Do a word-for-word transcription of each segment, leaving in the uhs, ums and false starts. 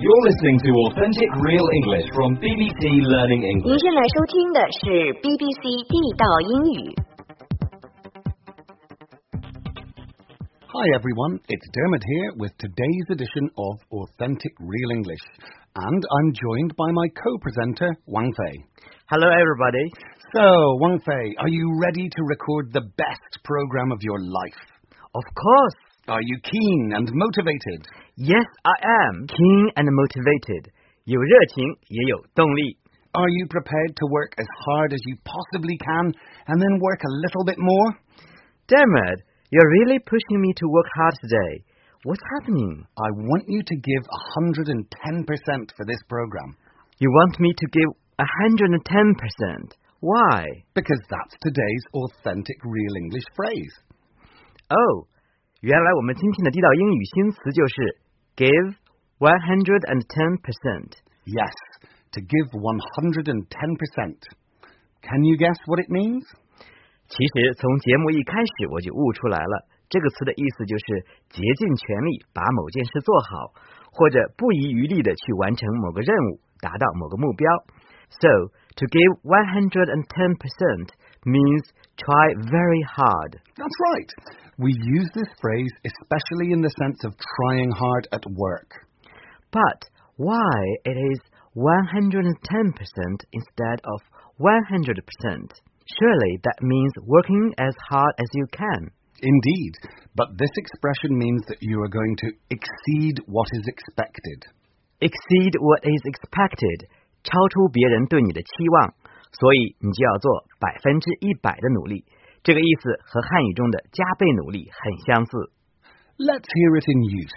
You're listening to Authentic Real English from B B C Learning English. 您正在收听的是 B B C 地道英语。 Hi everyone, it's Dermot here with today's edition of Authentic Real English, and I'm joined by my co-presenter, Wang Fei. Hello everybody. So, Wang Fei, are you ready to record the best program of your life? Of course. Are you keen and motivated? Yes, I am keen and motivated. 有热情也有动力。 Are you prepared to work as hard as you possibly can and then work a little bit more? Dermot, you're really pushing me to work hard today. What's happening? I want you to give one hundred ten percent for this program. You want me to give one hundred ten percent. Why? Because that's today's authentic real English phrase. Oh, 原来我们今天的地道英语新词就是 give one hundred ten percent. Yes, to give one hundred ten percent. Can you guess what it means? 其实从节目一开始我就悟出来了，这个词的意思就是竭尽全力把某件事做好，或者不遗余力地去完成某个任务，达到某个目标。So, to give one hundred ten percent means try very hard. That's right. We use this phrase especially in the sense of trying hard at work. But why it is one hundred ten percent instead of one hundred percent? Surely that means working as hard as you can. Indeed, but this expression means that you are going to exceed what is expected. Exceed what is expected. 超出别人对你的期望，所以你就要做百分之一百的努力。这个意思和汉语中的加倍努力很相似。 Let's hear it in use.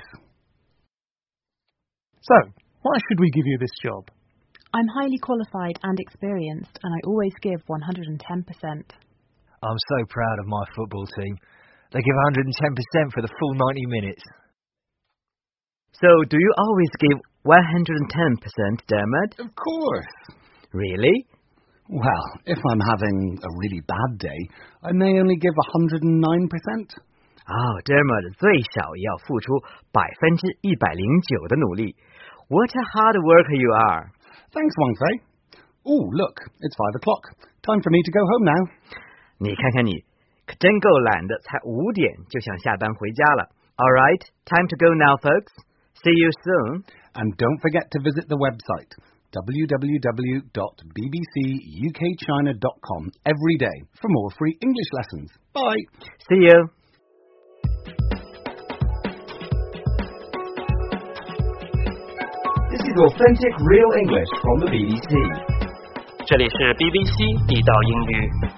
So, why should we give you this job? I'm highly qualified and experienced, and I always give one hundred ten percent. I'm so proud of my football team. They give one hundred ten percent for the full ninety minutes. So, do you always give one hundred ten percent, Dermot? Of course. Really? Well, if I'm having a really bad day, I may only give one hundred nine percent. Oh, Dermot 最少也要付出百分之一百零九的努力。What a hard worker you are. Thanks, Wang Fei. Oh, look, it's five o'clock. Time for me to go home now. 你看看你，可真够懒的，才五点就想下班回家了。All right, time to go now, folks. See you soon. And don't forget to visit the website, w w w dot b b c u k china dot com, every day for more free English lessons. Bye. See you. This is Authentic Real English from the B B C. 这里是 B B C 地道英语。